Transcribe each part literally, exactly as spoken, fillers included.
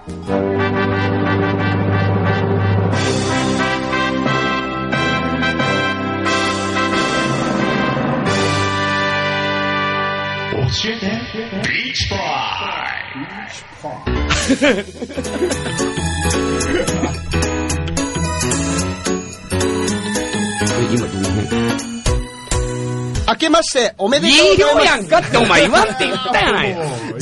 教えてビーチボーイ。今どの辺？ 明けましておめでとういいございます。 量やんかってお前言わんって言ったやない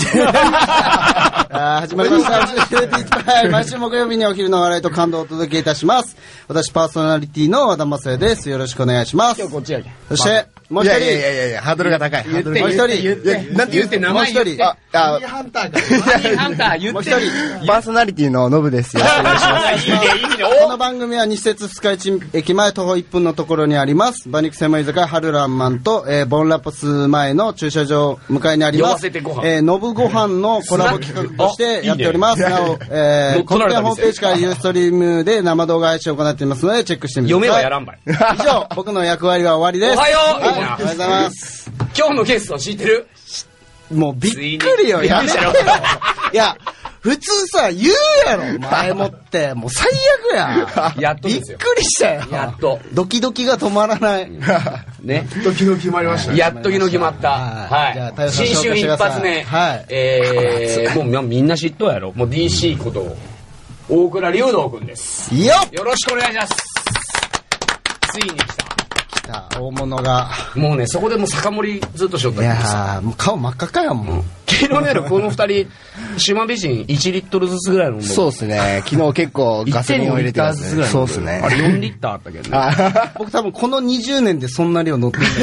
あ始まりました。ビーチパイ。毎週木曜日にお昼の笑いと感動をお届けいたします。私パーソナリティの和田正也です。よろしくお願いします。 今日こっちやけん。 そしてもう一人。 いやいやいやいや、ハードルが高い。 言ってもう一人。 言ってなんて言って名前言って。 あ、あ、 ハンターが。 ハンター言って。 もう一人。 パーソナリティのノブです。よろしくお願いします。 いいねいいね。 この番組は西鉄二日市駅前徒歩いっぷんのところにあります馬肉専門居酒屋春ランマンと、えー、ボンラポス前の駐車場向かいにあります、えー、のぶご飯のコラボ企画としてやっております。なお、えー、特典ホームページからユーストリームで生動画配信を行っていますのでチェックしてみてください。 嫁はやらんばい。 以上僕の役割は終わりです。 おはよう、 はい、おはようございます。 今日のゲスト知ってる？ もうびっくりよ。やめてよ。いや普通さ言うやろ前もってもう最悪や。 やっとですよ。 びっくりしたよ。 やっとドキドキが止まらないね。 ドキドキ決まりましたね。 やっと昨日決まった。はい。新春一発目。はい。えー、もうみんな知っとうやろ。もう ディーシー こと大倉竜道くんです。 よっ。 よろしくお願いします。ついに来た。 大物がもうねそこでもう酒盛りずっとしよったんです。 いやーもう顔真っ赤かやもん、うん、 昨日ねこの二人島美人いちリットルずつぐらいの飲んでる。 そうですね。昨日結構ガソリンを入れてますね。そうですね。 あれよんリッターあったけどね。 僕多分このにじゅうねんでそんな量乗ってる。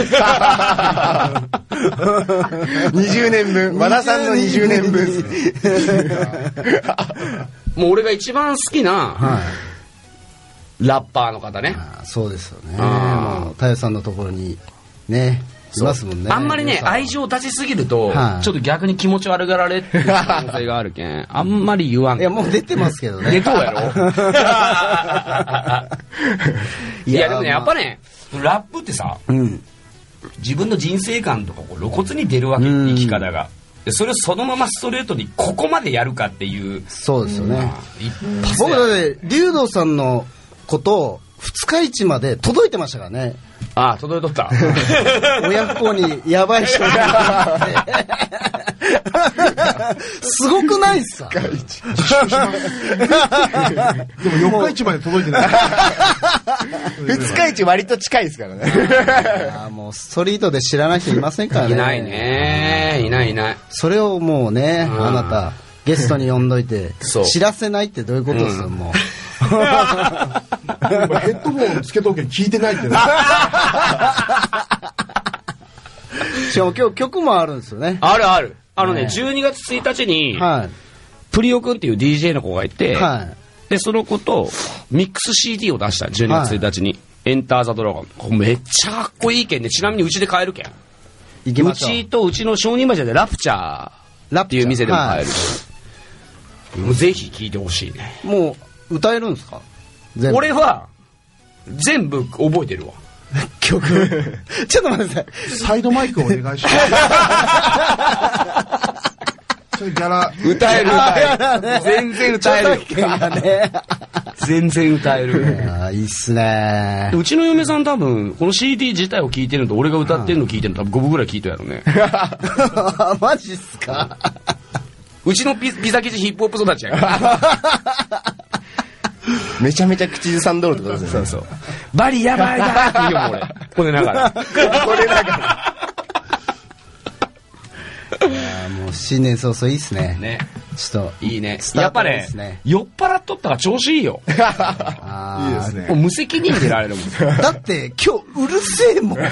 にじゅうねんぶん。和田さんのにじゅうねんぶん。 もう俺が一番好きな、はい、ラッパーの方ね。 あそうですよね。もう太陽さんのところにねいますもんね。 あんまりね愛情立ちすぎると、はい、ちょっと逆に気持ち悪がられっていう可能性があるけんあんまり言わん。 いやもう出てますけどね。 出とうやろ。いやでもねやっぱねラップってさ、うん、自分の人生観とかこう露骨に出るわけ、うん、生き方が。それをそのままストレートにここまでやるかっていう。 そうですよね。僕だって竜道さんのことを二日市まで届いてましたからね。 ああ届いとった。 親不孝にやばい人がすごくないっすか。でも四日市まで届いてない。二日市割と近いですからね。 あもうストリートで知らない人いませんからね。 いないね。いないいない。 それをもうねあなたゲストに呼んどいて知らせないってどういうことですよ、うん、もう。ヘッドホンつけとけ聞いてないってね。しかも今日曲もあるんですよね。 あるある。あのね、ねじゅうにがつついたちに、はい、プリオくんっていう ディージェー の子がいて、はい、でその子とミックス シーディー を出したじゅうにがつついたちに、はい、エンターザドラゴン。めっちゃかっこいいけんで、ちなみにうちで買えるけん。 行きましょう。 うちとうちの商人町でラプチャーっていう店でも買える。はい、もうぜひ聴いてほしいね。 もう歌えるんですか？ 俺は全部覚えてるわ。 曲ちょっと待ってください。 サイドマイクお願いします。それギャラ歌える歌える。全然歌える。 ね、 全然歌える。 あいいっすね。 うちの嫁さん多分この シーディー 自体を聴いてるのと俺が歌ってるの聴いてるの多分ごぶぐらい聴いてるやろね。 マジっすか？ うちのピ, ピザ生地ヒップホップ育ちやから。 めちゃめちゃ口ずさんどるってことですね。 そうそう。バリやばいなーって言うもん俺。これながら。これながら。 いやもう新年早々いいっすね。 ね。 ちょっといいね。やっぱね、酔っ払っとったら調子いいよ。 あいいですね。 もう無責任でいられるもん。 だって今日うるせえもん。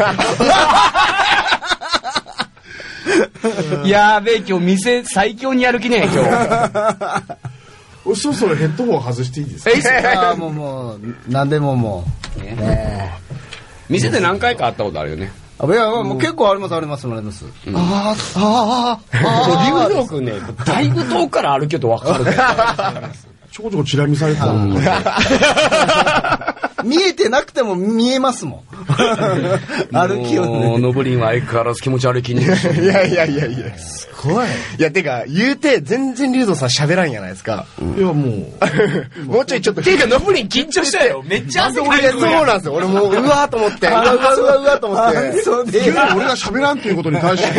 やーべえ今日店最強にやる気ね今日。 そろそろヘッドホン外していいですか？ ああもうもう何でももう、ねね、 店で何回か会ったことあるよね。 あいやもう結構ありますありますあります。うん、ああああああ。竜道くんねだいぶ遠くから歩けと分かる。 ちょこちょこチラ見されてた。 見えてなくても見えますもん。歩きをね。 ノブリンは相変わらず気持ち悪い筋肉。 いやいやいやいや。すごい。いや、てか、言うて、全然竜道さん喋らんやないですか。 いや、もう。もうちょいちょっと。 ていうか、ノブリン緊張したよ。めっちゃ汗かいてる。 そうなんですよ。俺もう、うわーと思って。うわうわうわうわと思って。 そうで。 俺が喋らんっていうことに対して。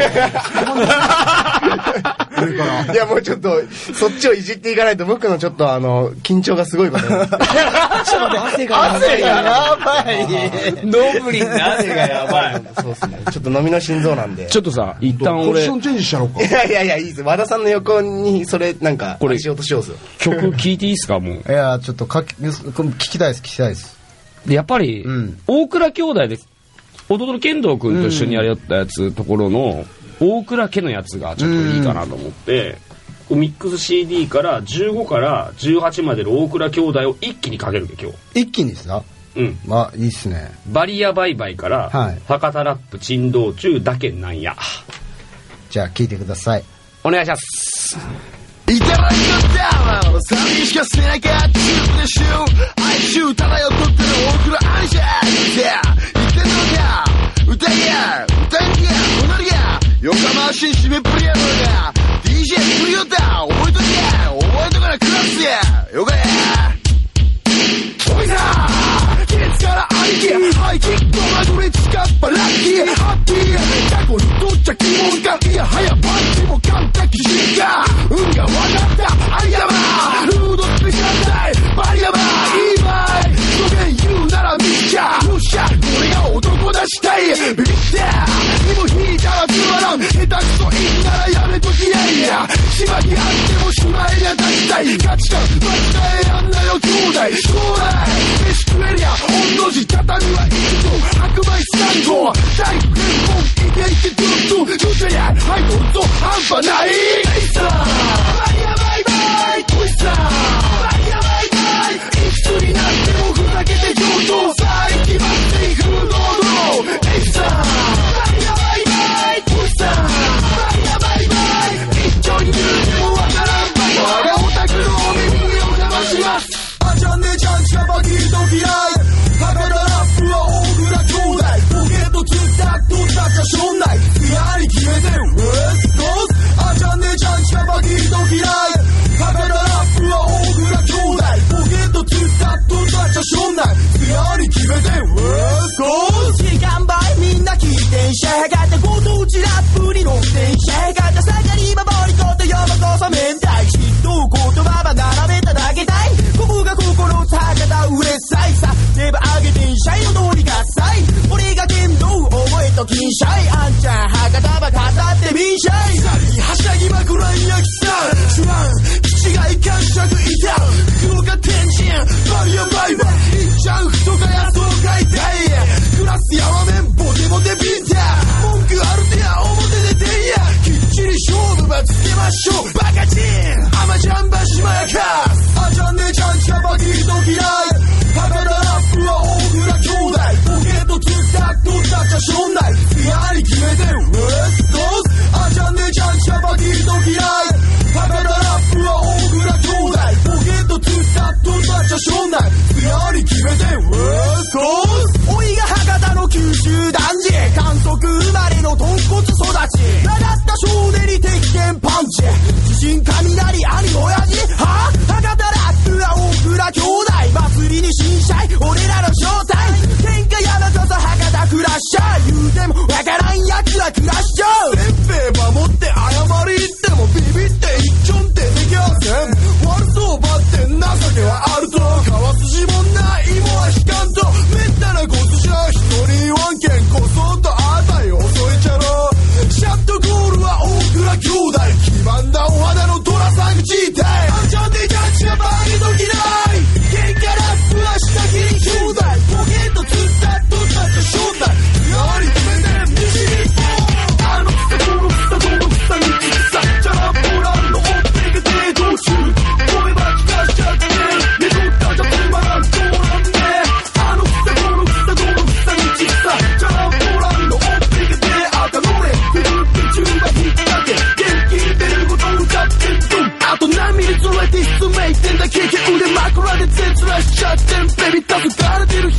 いや、もうちょっと、そっちをいじっていかないと、僕のちょっと、あの、緊張がすごいことになって。 汗が汗がやばい。 ノブリンの汗がやばい。 そうっすね。ちょっと飲みの心臓なんで。 ちょっとさ、一旦俺。 ポジションチェンジしちゃろうか。 いやいやいや、いいです。和田さんの横に、それ、なんか、 これ、 しようとしようすよ。 曲聴いていいですか、もう。 いや、ちょっとかき、聞きたいです、聞きたいです。 で、やっぱり、うん、大倉兄弟で、弟の剣道くんと一緒にやりよったやつ、ところの、大倉家のやつがちょっといいかなと思って、うん、ミックス シーディー からじゅうごからじゅうはちまでの大倉兄弟を一気にかけるで今日。 一気にさ。 うん。 まあいいっすね。 バリアバイバイから、はい、博多ラップ珍道中だけなんや。 じゃあ聞いてください。 お願いします。 いただいただ寂しか背中中でしゅ哀愁漂っとっての大倉愛じゃ言ってんのか歌いや歌いや踊りやよかましい締めっぷりやのが ディージェー クリオタ覚えとけ覚えとからクラスやよかやおいさケツから兄貴ハイキックマグレ使っぱラッキーハッピー過去にとっちゃ疑問かいやはやパンチも簡単きしんか運が分かったアリヤマフードスペシャルタイバリヤマいい場合予言言うなら見ちゃよっしゃこれが男出したいビビったにも引いたらつまらん下手くそいいならやめときないやしばきあってもしまいにゃ出したい価値観間違えやんなよ兄弟将来飯食えりゃ御の字畳はいくぞ白米スタンド大福変更イケイケトゥットゥーチャリャはいどうぞ半端ないさバイヤバイバイトイさバイヤバイバイいくつになってもふざけて上等さあ決まっていく堂々エイさバイヤバイバイトイさバイヤバイバイ一丁に言うてもわからんバイ我がオタクのお耳にお邪魔しますあちゃんねちゃん近場聞いと嫌い博多ラップは大倉兄弟ポケットつったっとったっちゃしょんないやはり決めてウエストあちゃんねちゃん近場聞いと嫌い博多ラップは大倉兄弟ポケットつったっとったっちゃしょんないやはり決めてウエスト時間倍みんな聞いてんしゃがってご当地ラップに乗ってんしゃがって下がり守りこと呼ばこそめんたい嫉妬言葉は並べただけたいここが心高田うれさいさ手羽上げてんしゃいの通りがさい俺が剣道覚えときんしゃいあんちゃん博多ば語ってみんしゃいはしゃぎまくらんやきさ知らん気違い感触いた福岡天神バリアバイバイいっちゃん太かやそうかいたいクラスやわめんボテボテビンタ文句あるてや表でてんやきっちり勝負ばつけましょうバカチンアマちゃんばしまやかあちゃんねちゃん近場聞いと嫌い博多ラップは大倉兄弟ポケットつったっとったっちゃしょんないやはり決めてウエストあちゃんねちゃん近場聞いと嫌い博多ラップは大倉兄弟ポケットつったっとったっちゃしょんないやはり決めてウエストおいが博多の九州男児観測生まれの豚骨育ち名だった少年に鉄拳パンチ自信雷兄親父はぁ博多ラップは大倉兄弟祭りに新車俺らの正体喧嘩山こそ博多クラッシャー言うてもわからんやつはクラッシャー先輩守って謝り言ってもビビって一丁ってできません悪そうばって情けはあるとかわす自分ない芋は引かんとめったなごつじゃ一人ワンケンこそっとあたり襲えちゃろシャットゴールは大倉兄弟黄ばんだお肌のドラさん口痛いあんちゃんでジャッジがバーゲドキない喧嘩ラップは下切り兄弟ポケットつったっとったっちゃ正体やはり決めて西日本あの草この草この草に草じゃらぼらんの追ってけてどうしよう声ば聞かしちゃって寝とったじゃつまらんどうなんねあの草この草この草に草じゃらぼらんの追ってけて赤のれ振るって中が引っ掛け元気に出ることを歌ってドンあと何ミリずれて進めいってんだ経験腕枕で絶らしちゃってんベビータス垂れてる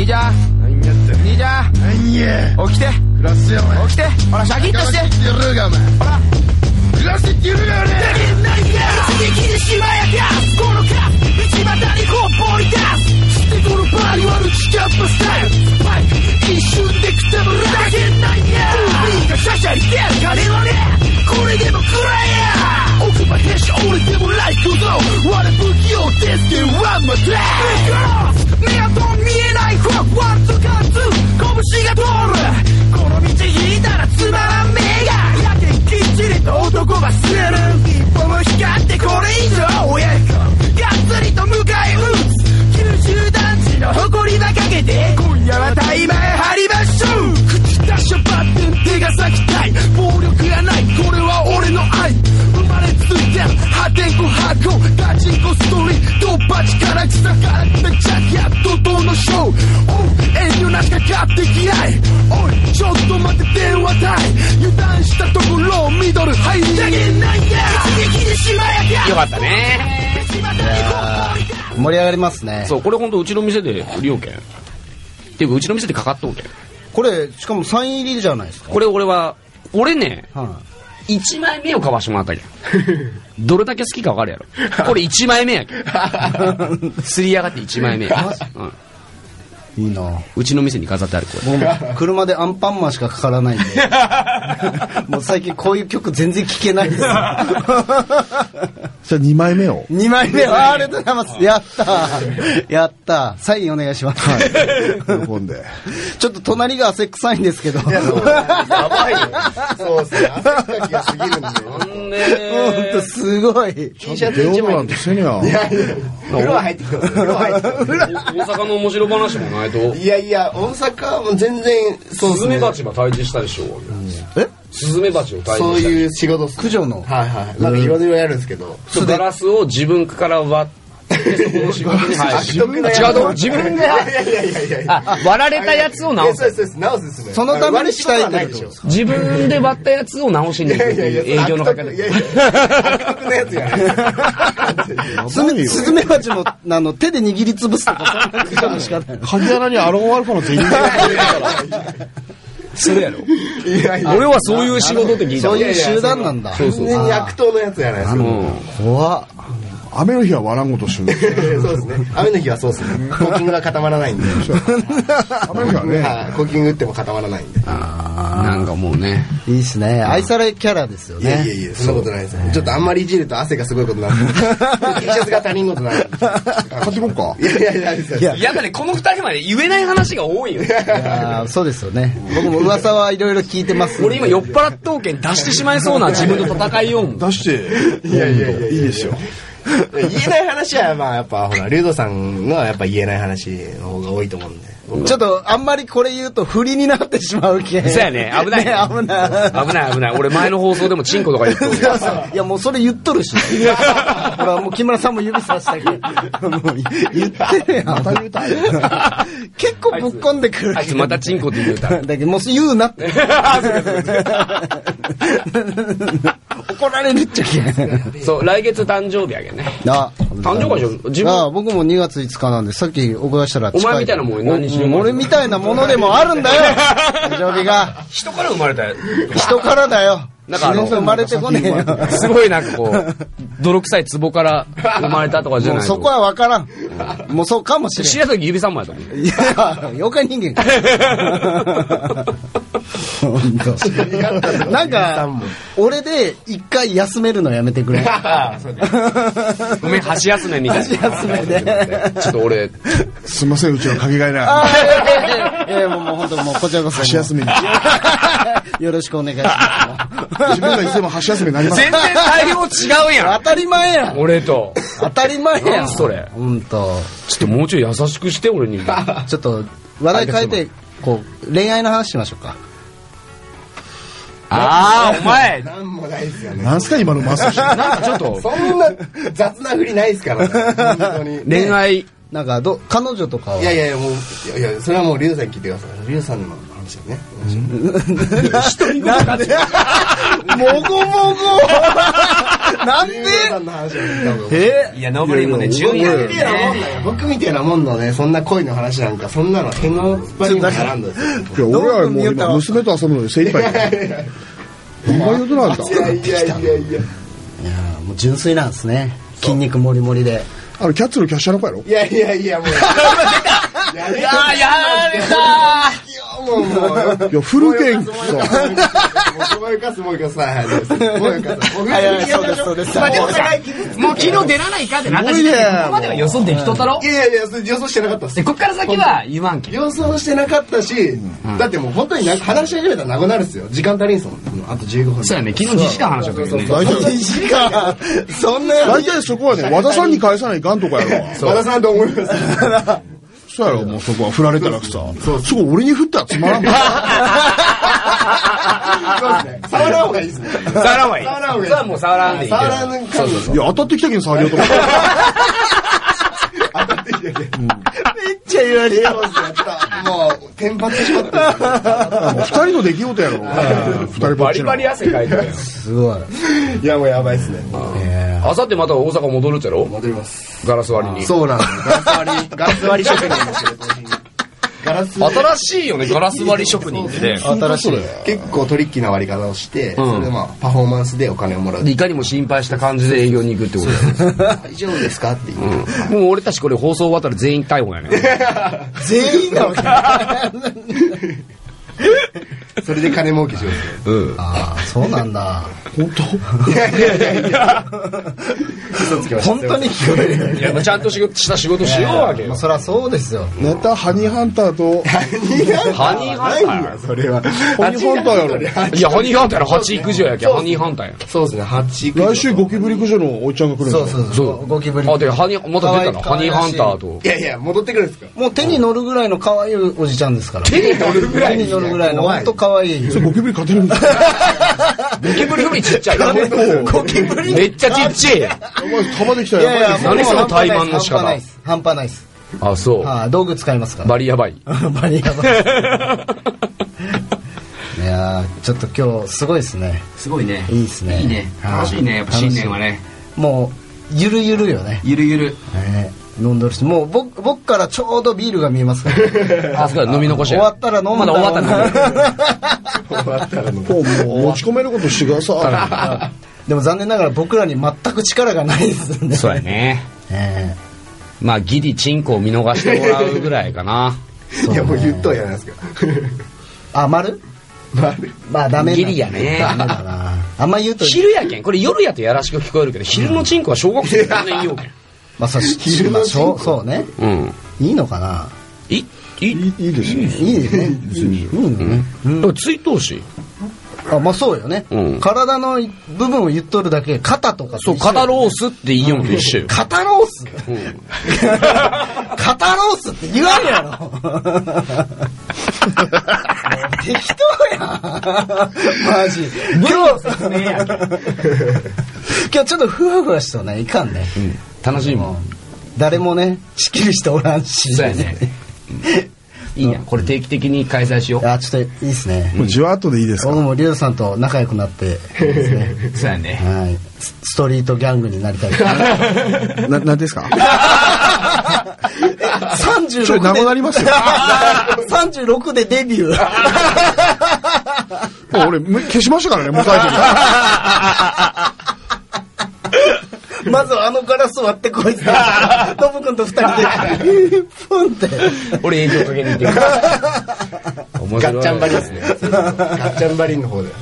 兄ちゃん。何やってん兄ちゃん。何や。起きて。暮らすよ、お前。起きて。ほら、シャキッとして。暮らしてやるが、お前。ほら。暮らしてって言うが、俺。だけど何や。一撃でしまやかす。このカス。道端にこう放り出す。してこのバーに割るチキャップスタイル。スパイク。一瞬でくたぶるだけなんや。海がシャシャリてやる金はね。これでもくらえや。奥歯へし俺でもライクぞ。我不器用ですけどワンマトラック。目が見えないフォークワンツーカンツー。拳が通る。この道引いたらつまらん目が。やけんきっちりと男がする。一歩も光ってこれ以上親子。がっつりと迎え撃つ。九州男児の誇りばかけて今夜は大前張りましょう。口出しゃばって手が咲きたい。暴力がないこれは俺の愛。生まれついてる破天荒箱ガチンコストーリー。ドッパチから草からめちゃきゃ怒涛のショー。おう遠慮なしかかってきない。おいちょっと待って電話隊。油断したところミドル入りだけないや。一撃でしまやか。 よかったね。 盛り上がりますね。 そう、これほんとうちの店で利用券っていうかうちの店でかかっとんけん。 これしかもサイン入りじゃないですか。 これ俺は俺ね、 はい、 いちまいめを買わしてもらったけん。どれだけ好きか分かるやろ。これいちまいめやけん。すり上がっていちまいめや、うん、 いいな。 うちの店に飾ってあるこれ。 もう車でアンパンマンしかかからないんでもう最近こういう曲全然聴けないですじゃあにまいめをにまいめを。ありがとうございます。やったーやったー。サインお願いします。 はい、喜んでちょっと隣が汗臭いんですけど。 やばいよ。そうですね。汗っかきが過ぎるんで。 なんでほんとすごい。 T シャツ一枚なんてせにゃ。 いやいや風呂は入ってきてます。風呂は入ってきてます。 大阪の面白話もないと。 いやいや、大阪も全然、そうですね。 スズメバチが退治したでしょう。 えスズメバチを退治した。 そういう仕事っす。 駆除の。 はいはい。なんかいろいろやるんですけど。 ガラスを自分から割って、そこの仕事に入る。違うと自分で。いやいやいやいやいや。あ、割られたやつを直す。 そうですそうです。直すですね。 そのためにしたいってことですか。 自分で割ったやつを直しに行くっていう営業のかけ方。 いやいや。悪徳なやつや。 スズメバチもあの手で握りつぶすとかそんなことの仕方ない。 鍵穴にアロンアルファの全員が入れるからそれやろ。 いやいや。 俺はそういう仕事って聞いた。 そういう集団なんだ。 そうそう。完全に悪党のやつやないですか。 怖っ。 雨の日は割らんごとしゅん。 そうですね。雨の日はそうですね。コーキングが固まらないんで。 雨の日はね。 コーキング打っても固まらないんで。 なんかもうね。 いいっすね。愛されキャラですよね。 いやいやいや、そんなことないですね。ちょっとあんまりいじると汗がすごいことになる。T シャツが他人事になる。 買ってこっか。 いやいやいやいや。 いやだね、この二人まで言えない話が多いよ。いやそうですよね。僕も噂はいろいろ聞いてます。 俺今酔っ払っとうけん出してしまいそうな自分と戦いよう。 出して。いやいやいや、いいですよ。 言えない話はまあやっぱほら龍斗さんのはやっぱ言えない話の方が多いと思うんで。 ちょっとあんまりこれ言うと不利になってしまうけん。 そうやね、危ない、ね、 危ない危ない危ない。俺前の放送でもチンコとか言っとる。 いやもうそれ言っとるし。ほらもう木村さんも指さしたけど。もう言ってるやん。また言うた。結構ぶっこんでくる。 あいつまたチンコって言うた。 だけどもう言うなって。怒られるっちゃけん。 そう来月誕生日やけんね。 あ、 誕生日でしょ。自分。 あ、僕もにがついつかなんでさっきお伺いしたら近い。 お前みたいなもん何しよう。 俺みたいなものでもあるんだよ。誕生日が。 人から生まれたよ。 人からだよ。 なんかあの生まれてこねえよ。 すごいなんかこう泥臭い壺から生まれたとかじゃない。 もうそこは分からん。もうそうかもしれん。 白崎指さんもやと思う。 いや妖怪人間か。本当。なんか俺で一回休めるのやめてくれ。 ごめん箸休めみたいな。 箸休めで。 ちょっと俺すみませんうちのかけがえない。 いやいやもうもう本当もうこちらこそ箸休めに。 よろしくお願いします。 自分がいつでも箸休めになります。 全然対応違うやん。 当たり前やん。 俺と当たり前やん。 それ。 本当。 ちょっともうちょい優しくして俺に。 ちょっと話題変えてこう恋愛の話しましょうか。 ああお前。 なんもないですよね。 なんすか今のマスク。 なんかちょっとそんな雑な振りないですからね。本当に。 恋愛なんかど彼女とかは。 いやいやもういやいやそれはもう龍斗さんに聞いてください。龍斗さんのあのですよね。 一人ごと勝つ。 もごもごなんでえいや、ノブリンもね、順位上げてね。 僕みたいなもんのね、そんな恋の話なんか、そんなの変の場にも絡んだんですよ。 いや、俺はもう今、娘と遊ぶのに精一杯。お前言うとなんだ。 いやいやいやいや。 いやもう純粋なんですね。筋肉もりもりで。 あの、キャッツのキャッシャーの子やろ。 いやいやいや、もう。 いやー、やられたーもう、もう。 いや、フルケンさ。 もう一回す、もう一回す、はいはい。もう一回す。 はいはい、そうです、そうです。 まあでもさ、もう昨日出らないかってなった時点で、ここまでは予想できとったろ。 いやいや、予想してなかったっす。 で、こっから先は言わんけ。 予想してなかったし、だってもう本当になんか話し始めたらなくなるっすよ。時間足りんすもん。あとじゅうごふん。 そうやね、昨日にじかん話しちゃったけどね。 大体、 にじかんそんな大体そこはね、和田さんに返さないかんとかやろ。 和田さんと思います。 そうやろ、もうそこは振られたらさ。そこ俺に振ったらつまらんもん。 そうですね。触らん方がいいですね。 触らん方がいい。 触らん方がいい。 それはもう触らんでいい。 触らんかそうそうそう。 いや、当たってきたけど触りようと思って。 当たってきたけど。 めっちゃ言われよ。 もう、テンパってしまった。 もう二人の出来事やろ。二人ぼっちの。 バリバリ汗かいてるよ。 すごい。 いや、もうやばいっすね。 あさってまた大阪戻るっちゃろ。 戻ります。 ガラス割りに。 そうなんです。ガラス割り、ガラス割り職人ですけど、ガラス新しいよね、ガラス割り職人ってね。 新しい。 結構トリッキーな割り方をして、それでまあ、パフォーマンスでお金をもらう。 いかにも心配した感じで営業に行くってことだよ。 大丈夫ですかっていう。 もう俺たちこれ放送終わったら全員逮捕やね。 全員なわけ。 それで金儲けしよう。 うん。 ああ、そうなんだ。 本当？ いやいやいやいや。嘘つきました。 本当に聞こえる。 いや、ちゃんと仕事した仕事しようわけよ。 そりゃそうですよ。 ネタハニーハンターと、 ハニーハンターそれは。 ハニーハンターやろ。 いや、ハニーハンターやろ、はちいくじょやけん、ハニーハンターや。 そうですね、はち来週ゴキブリ駆除のおいちゃんが来るんだよ。 そうそうそう。ゴキブリ。 あ、で、ハニー、また出たのハニーハンターと。 いやいや、戻ってくるんですか。 もう手に乗るぐらいの可愛いおじちゃんですから。 手に乗るぐらい手に乗るぐらいの、ほんと可愛い。 それゴキブリ勝てるんだよ。 ゴキブリよりちっちゃい。 ゴキブリめっちゃちっちゃいやん。 お前玉できたらやばいですよ。 何その怠慢の仕方。 半端ないっす。 あ、そう。 はい、道具使いますから。 バリやばい。 バリやばい。いやー、ちょっと今日すごいですね。 すごいね。 いいですね。 いいね。楽しいね、やっぱ新年はね。 もう、ゆるゆるよね。 ゆるゆる。 ね、飲んどるし、もう僕、僕からちょうどビールが見えますから。 あ、そうか、飲み残しや。 終わったら飲む。 まだ終わったら飲む。 終わったら飲む。 もう持ち込めることしてください。でも残念ながら僕らに全く力がないですね。 そうやね。 えまあ、ギリチンコを見逃してもらうぐらいかな。 いや、もう言っとるやないですか。 あ、丸丸まあダメだ。 ギリやね。 ダメだな。あんま言うと。 昼やけん。これ夜やとやらしく聞こえるけど、昼のチンコは小学生の年よけん。 まあ、そう、昼のチンコ。そうね。 うん。 いいのかな。 いい、いい。いいですよ。 いいですね。いいね。 うん。追悼し。 あ、まあそうよね。体の部分を言っとるだけ、肩とか。 そう、肩ロースって言いよんと一緒よ。 肩ロース肩ロースって言わんやろ。適当やん。マジ。今日、説明や。今日ちょっとふわふわしそうね。いかんね。 楽しいもん。 誰もね、仕切る人おらんし。 そうやね。いいや、これ定期的に開催しよう。 あ、ちょっといいですね。 もうじわっとでいいですか。 僕もリュウさんと仲良くなって。 そうやね。 はい。ストリートギャングになりたい。 な、なんですか。 三十六。 ちょい長なりますよ。 三十六でデビュー。 俺消しましたからね、もう書いてる。 まずはあのガラス割ってこいつ。トム君と二人で。ポンって。 俺炎上かけに行ってる。 ガッチャンバリですね。ガッチャンバリの方で。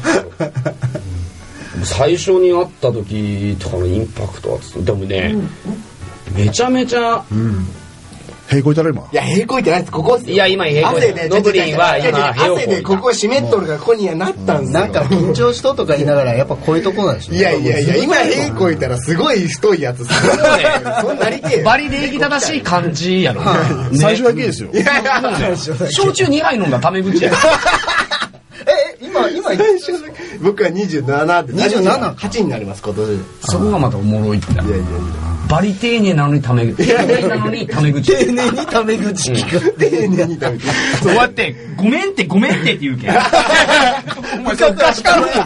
最初に会った時とかのインパクトはでもね、めちゃめちゃ。 平行いたら今。 いや、平行いてないです。ここっすよ。 いや、今平行いてノブリンは今平行い汗でここ湿っとるからここにはなったんですよ。 なんか緊張しととか言いながらやっぱこういうとこなんでしょ。 いやいやいや、今平行いたらすごい太いやつ。そんなりてえ。 バリ礼儀正しい感じやろ。 最初だけですよ。 いやいや、 焼酎にはい飲んだタメ口や。 え、今、今、 僕はにじゅうななで。 にじゅうななはちになります、今年。 そこがまたおもろいって。いやいやいや。 バリ丁寧なのにタメ口。丁寧なのにタメ口。 丁寧にタメ口聞く。丁寧にタメ口。 そうやって、ごめんってごめんってって言うけん。お前それおかしかろう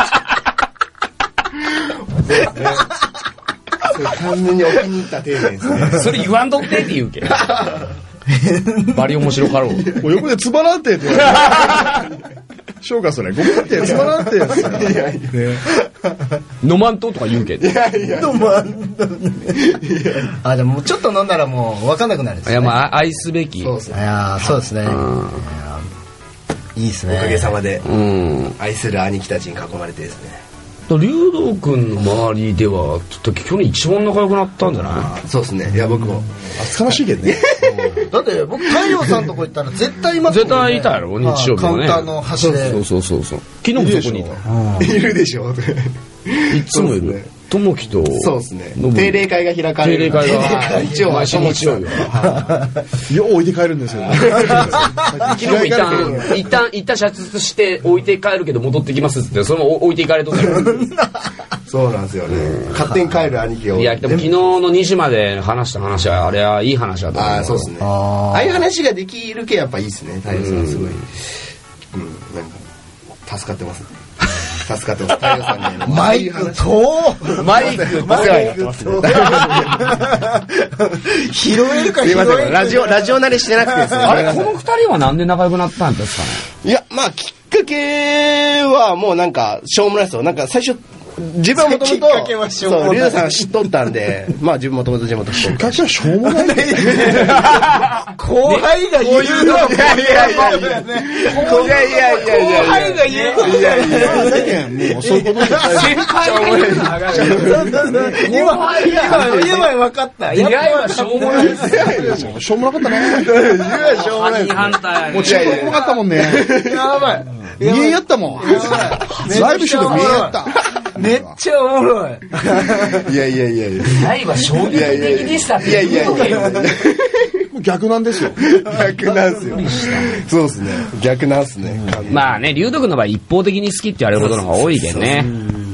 完全にお気に入った丁寧ですね。 それ言わんとってって言うけん。バリ面白かろう。 もう横でつまらんてって言われて。そうかそれ。ごめんってつまらんて。 飲まんととか言うけん。いやいや。 飲まんと。あ、でももうちょっと飲んだらもう分かんなくなるんですね。 いや、まあ、愛すべき。 そうですね。いや、そうですね。いいですね。おかげさまで、愛する兄貴たちに囲まれてですね。 竜道くんの周りではちょっと去年一番仲良くなったんじゃない？ そうですね。いや僕も厚かましいけどね。 だって僕太陽さんとこ行ったら絶対いますもんね。 絶対いたやろ日曜日のね。カウンターの端で。 そうそうそうそう。昨日もそこにいた。 いるでしょ。 いつもいる。ともきと。 そうですね。定例会が開かれる。 定例会が一応毎週日曜日は。よう置いて帰るんですよ。 昨日も一旦一旦一旦射出して置いて帰るけど戻ってきますってそのまま置いていかれとった。 そうなんですよね。勝手に帰る兄貴を。 いやでも昨日のにじまで話した話はあれはいい話だと思う。 ああそうですね。ああいう話ができるけやっぱいいですね。太陽さんすごい。うんなんか助かってます。助かってます。太陽さんにマイクとマイクマイクと拾えるか拾えるかラジオラジオ慣れしてなくてですね。 あれこの二人はなんで仲良くなったんですかね。 いやまあきっかけはもうなんかしょうもないですよ。なんか最初自分はもともとそうリュウさん知っとったんでまあ自分もともと地元きっかけはしょうもない。 後輩が言うのかいやいやいやいや後輩が言うのいやいやもうそういうことで先輩が言うの今今分かったいやいやしょうもないですしょうもなかったねいやしょうもないもうちょっと怖かったもんねやばい見えやったもんライブしてて見えやっためっちゃおもろいいやいやいやいやライブは衝撃的でしたっていやいやいや逆なんですよ逆なんですよそうですね逆なんですねまあね竜斗君の場合一方的に好きって言われることの方が多いけんね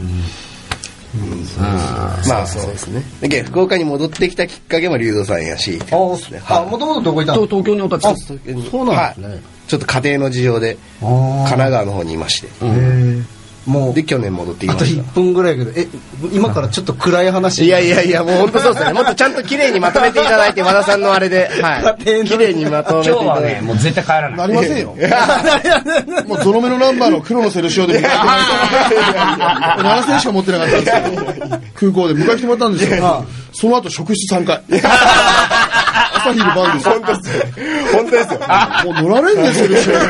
まあそうですねで福岡に戻ってきたきっかけも竜斗さんやしあもともとどこいたの東京におったっつそうなんですねちょっと家庭の事情で神奈川の方にいましてもうで去年戻ってきました。あといっぷんぐらいけどえ今からちょっと暗い話いやいやいやもう本当そうですねもっとちゃんと綺麗にまとめていただいて和田さんのあれではい綺麗にまとめていただいて今日はねもう絶対帰らないなりませんよもうゾロ目のナンバーの黒のセルシオで迎えてもらってななせんしか持ってなかったんですけど空港で迎えてもらったんですよその後職質さんかい朝昼晩です本当ですよ本当ですよもう乗られんですよセルシオ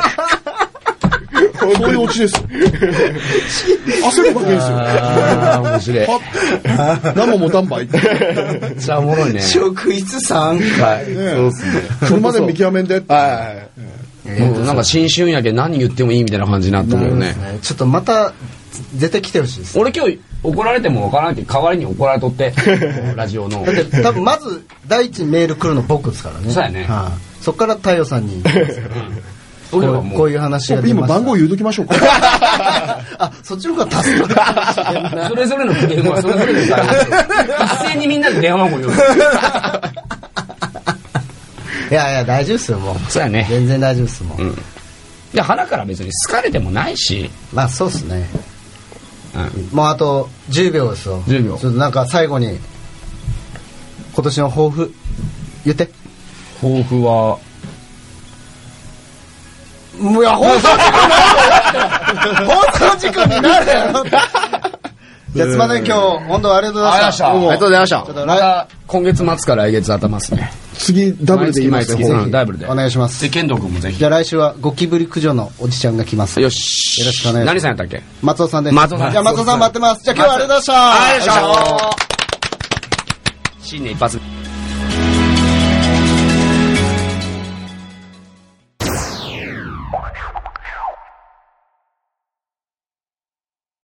そういうオチですよ。焦るわけですよ。 ああ、面白い。 何も持たんばい。 じゃあおもろいね。 職質さんかい。そうですね。 車で見極めんで。はい。もうなんか新春やけ何言ってもいいみたいな感じになったけどね。 ちょっとまた絶対来てほしいです。 俺今日怒られてもわからないけど代わりに怒られとってラジオの。 だって多分まず第一メール来るの僕ですからね。 そうやね。 そっから太陽さんに。こういう話が出ました。 今番号言うときましょうか。 あ、そっちの方が助かるかもしれない。 それぞれの電話、それぞれの電話。一斉にみんなで電話番号言う。 いやいや、大丈夫っすよ、もう。 そうやね。 全然大丈夫っす、もう。うん。 で、鼻から別に好かれてもないし。 まあ、そうっすね。うん。もうあとじゅうびょうですよ。 じゅうびょう。 ちょっとなんか最後に、今年の抱負、言って。 抱負は、 もういや、放送事故になる放送事故になるやろ。じゃあ、すまね、今日、本当ありがとうございました。 ありがとうございました。 ちょっとまた今月末から来月頭ですね。 次、ダブルで言いますね。ダブルで。 お願いします。 で、剣道君もぜひ。 じゃあ来週は、ゴキブリ駆除のおじちゃんが来ます。 よし。 よろしくお願いします。 何さんやったっけ？ 松尾さんです。 松尾さん。 じゃあ、松尾さん待ってます。じゃあ、今日はありがとうございました。 ありがとうございました。新年一発目。